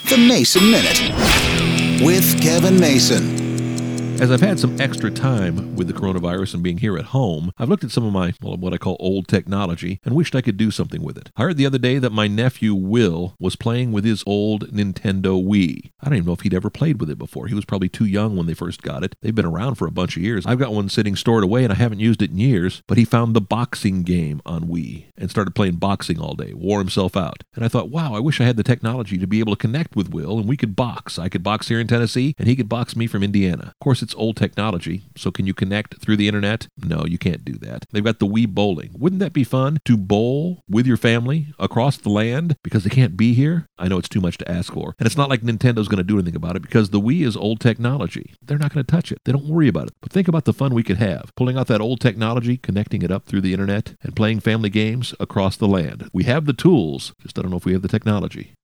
The Mason Minute with Kevin Mason. As I've had some extra time with the coronavirus and being here at home, I've looked at some of my, what I call old technology and wished I could do something with it. I heard the other day that my nephew Will was playing with his old Nintendo Wii. I don't even know if he'd ever played with it before. He was probably too young when they first got it. They've been around for a bunch of years. I've got one sitting stored away and I haven't used it in years, but he found the boxing game on Wii and started playing boxing all day, wore himself out. And I thought, wow, I wish I had the technology to be able to connect with Will and we could box. I could box here in Tennessee and he could box me from Indiana. Of course, it's old technology, so can you connect through the internet? No, you can't do that. They've got the Wii Bowling. Wouldn't that be fun to bowl with your family across the land because they can't be here? I know it's too much to ask for. And it's not like Nintendo's going to do anything about it because the Wii is old technology. They're not going to touch it. They don't worry about it. But think about the fun we could have pulling out that old technology, connecting it up through the internet, and playing family games across the land. We have the tools, just I don't know if we have the technology.